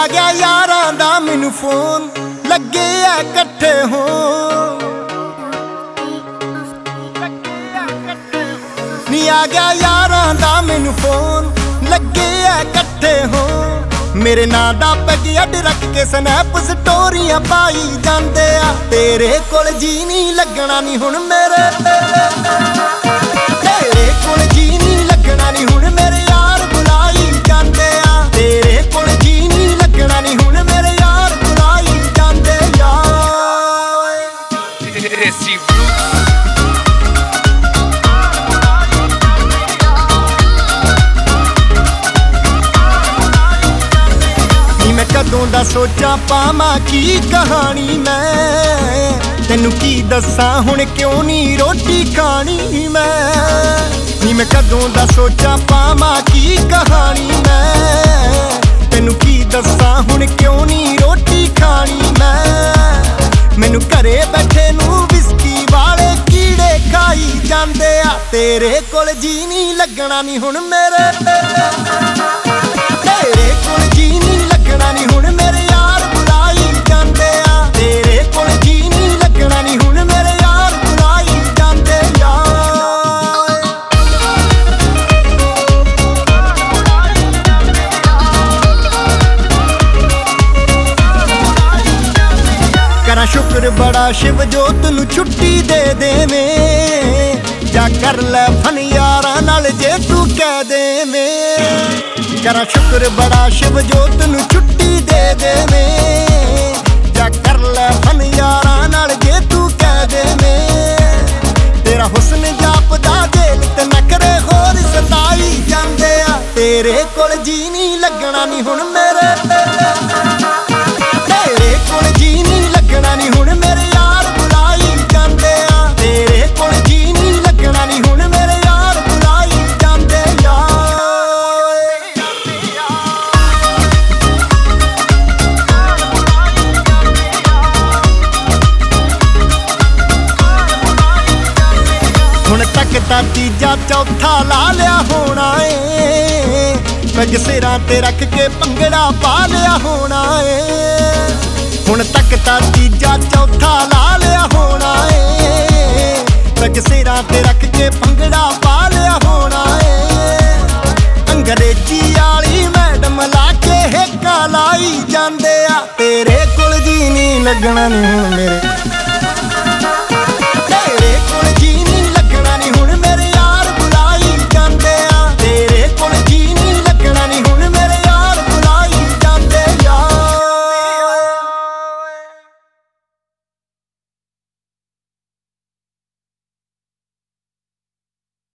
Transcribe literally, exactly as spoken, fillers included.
आ गया यारां दा मैनू फोन लगे आ कट्ठे हो नी आ गया यारां दा मैनू फोन लगे आ कट्ठे हो मेरे नां दा पैग अड रख के स्नैप स्टोरियां पाई जांदे आ तेरे कोल जी नहीं लगना नी हुण मेरे तेरे कोल जी नहीं लगना नी हुण मेरे यार बुलाई जांदे आ तेरे कोल जी नहीं लगना नी हुण मेरे यार बुलाई जांदे यार मैं कदों दा सोचा पावां की कहानी मैं तेनू की दस्सां हुण क्यों नहीं रोटी खानी मैं नी मैं कदों दा सोचा पावां की कहानी मैं तेनू की दस्सां हुण क्यों नहीं रोटी खानी मैं मैनू घरे बैठे नू विस्की वाले कीड़े खाई जांदे आ तेरे कोल जी नहीं लगना नी हुण मेरे तेरे कोल जी नहीं लगना नी हुण मेरे यार बुलाई जांदे आ तेरे कोल जी नहीं लगना नी हुण मेरे यार बुलाई जांदे यार करा शुक्र बड़ा शिव जोत नू छुट्टी दे देवें जा कर लै फन यारां नाल जे तू कह देवें करा शुक्र बड़ा शिव जोत नू छुट्टी दे देवें जा कर लै फन यारां नाल जे तू कह देवें तेरा हुस्न जापदा दिल ते नखरे होर सताई जांदे आ तेरे कोल जी नहीं लगना नी हुण मेरे तेरे कोल जी नहीं लगना नी हुण मेरे यार बुलाई जांदे आ तेरे कोल जी नहीं लगना नी हुण मेरे यार बुलाई जांदे हुण तक ता तीजा चौथा ला लिया होना ए पैग सिरां ते रख के भंगड़ा पा लिया होना ए हुण तक ता तीजा चौथा ला लिया होना ए पैग सिरां ते रख के भंगड़ा पा लिया होना ए अंग्रेजी आली मैडम ला के हेका लाई जांदे आ तेरे कोल जी नहीं लगना नी हुण मेरे